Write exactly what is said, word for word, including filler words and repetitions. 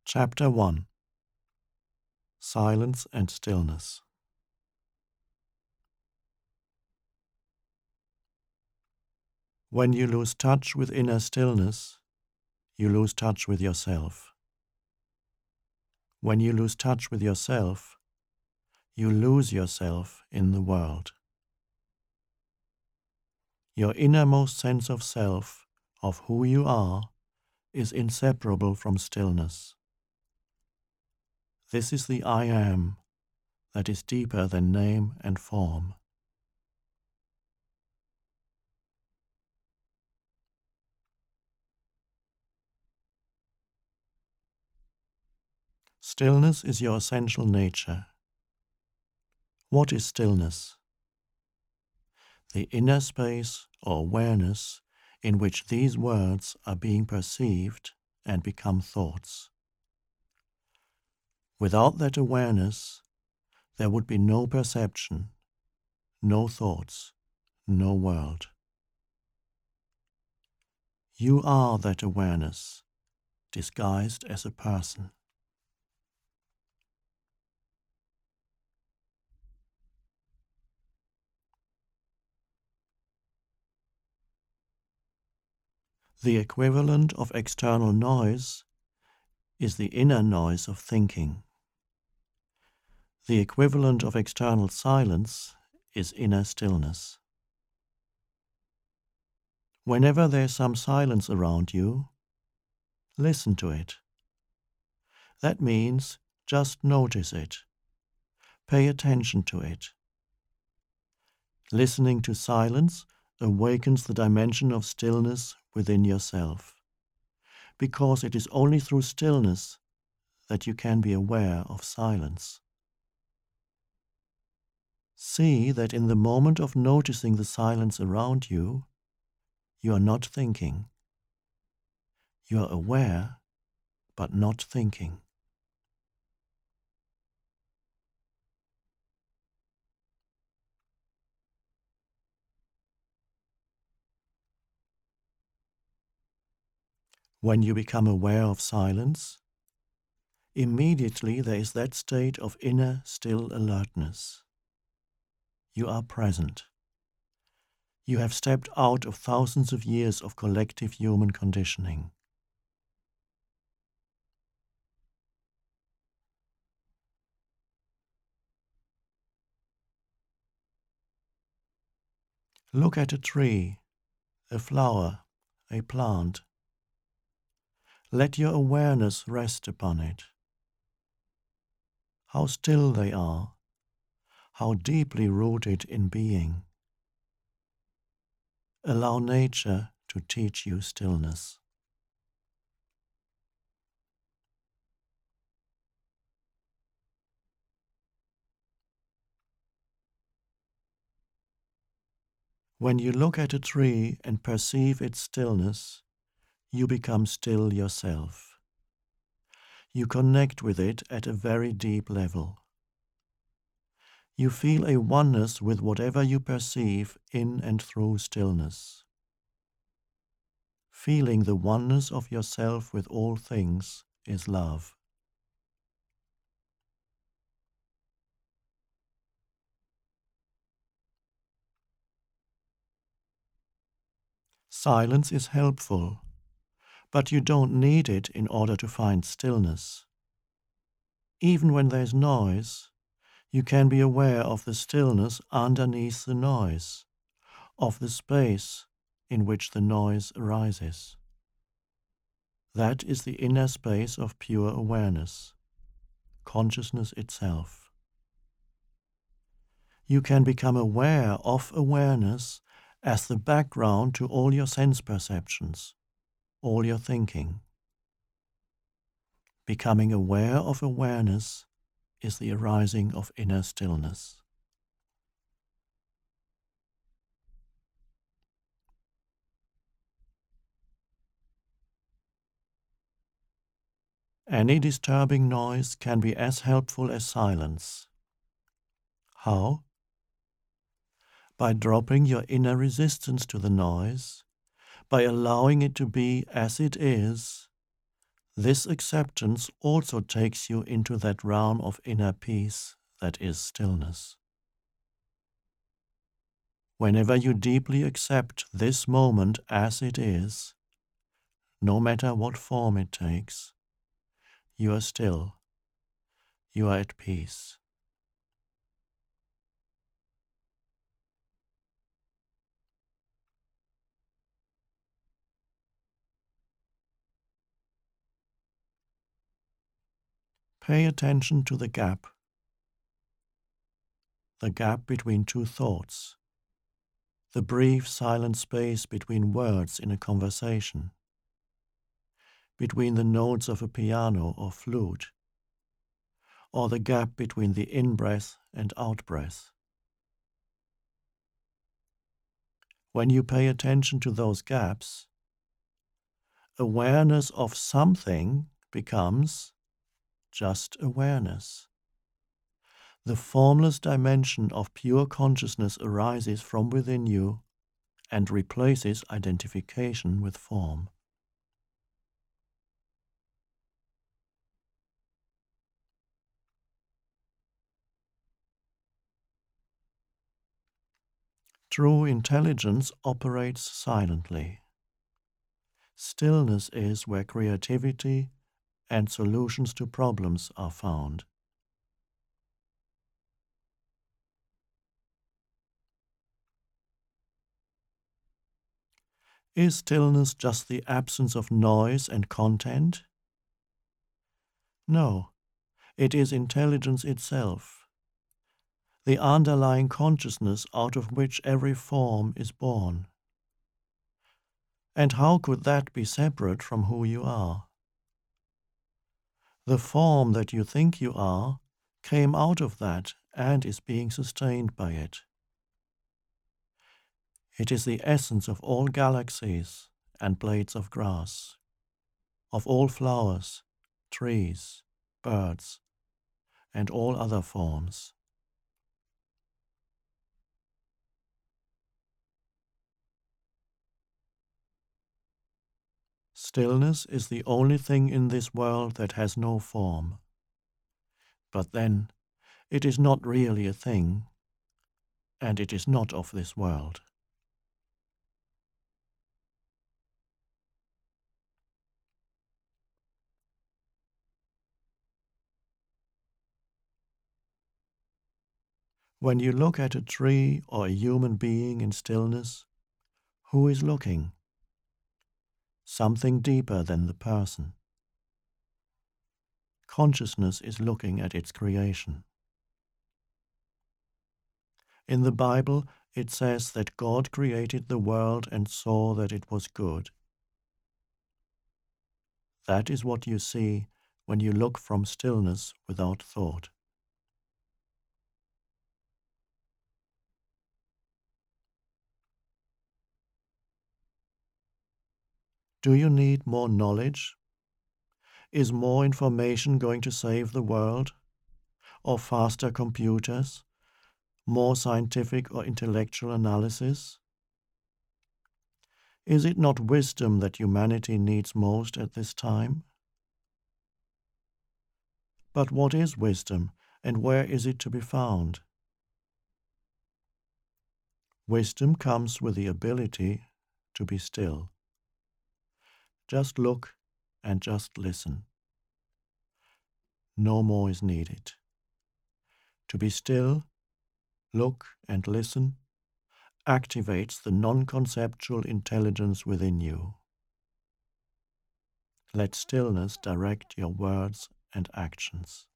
Chapter one. Silence and Stillness. When you lose touch with inner stillness, you lose touch with yourself. When you lose touch with yourself, you lose yourself in the world. Your innermost sense of self, of who you are, is inseparable from stillness. This is the I Am that is deeper than name and form. Stillness is your essential nature. What is stillness? The inner space or awareness in which these words are being perceived and become thoughts. Without that awareness, there would be no perception, no thoughts, no world. You are that awareness, disguised as a person. The equivalent of external noise is the inner noise of thinking. The equivalent of external silence is inner stillness. Whenever there's some silence around you, listen to it. That means just notice it. Pay attention to it. Listening to silence awakens the dimension of stillness within yourself, because it is only through stillness that you can be aware of silence. See that in the moment of noticing the silence around you, you are not thinking. You are aware, but not thinking. When you become aware of silence, immediately there is that state of inner still alertness. You are present. You have stepped out of thousands of years of collective human conditioning. Look at a tree, a flower, a plant. Let your awareness rest upon it. How still they are, how deeply rooted in being. Allow nature to teach you stillness. When you look at a tree and perceive its stillness, you become still yourself. You connect with it at a very deep level. You feel a oneness with whatever you perceive in and through stillness. Feeling the oneness of yourself with all things is love. Silence is helpful, but you don't need it in order to find stillness. Even when there's noise, you can be aware of the stillness underneath the noise, of the space in which the noise arises. That is the inner space of pure awareness, consciousness itself. You can become aware of awareness as the background to all your sense perceptions, all your thinking. Becoming aware of awareness is the arising of inner stillness. Any disturbing noise can be as helpful as silence. How? By dropping your inner resistance to the noise, by allowing it to be as it is, This acceptance also takes you into that realm of inner peace that is stillness. Whenever you deeply accept this moment as it is, no matter what form it takes, you are still, you are at peace. Pay attention to the gap, the gap between two thoughts, the brief silent space between words in a conversation, between the notes of a piano or flute, or the gap between the in-breath and out-breath. When you pay attention to those gaps, awareness of something becomes just awareness. The formless dimension of pure consciousness arises from within you and replaces identification with form. True intelligence operates silently. Stillness is where creativity and solutions to problems are found. Is stillness just the absence of noise and content? No, it is intelligence itself, the underlying consciousness out of which every form is born. And how could that be separate from who you are? The form that you think you are came out of that and is being sustained by it. It is the essence of all galaxies and blades of grass, of all flowers, trees, birds, and all other forms. Stillness is the only thing in this world that has no form. But then, it is not really a thing, and it is not of this world. When you look at a tree or a human being in stillness, who is looking? Something deeper than the person. Consciousness is looking at its creation. In the Bible, it says that God created the world and saw that it was good. That is what you see when you look from stillness without thought. Do you need more knowledge? Is more information going to save the world? Or faster computers? More scientific or intellectual analysis? Is it not wisdom that humanity needs most at this time? But what is wisdom, and where is it to be found? Wisdom comes with the ability to be still. Just look and just listen. No more is needed. To be still, look and listen activates the non-conceptual intelligence within you. Let stillness direct your words and actions.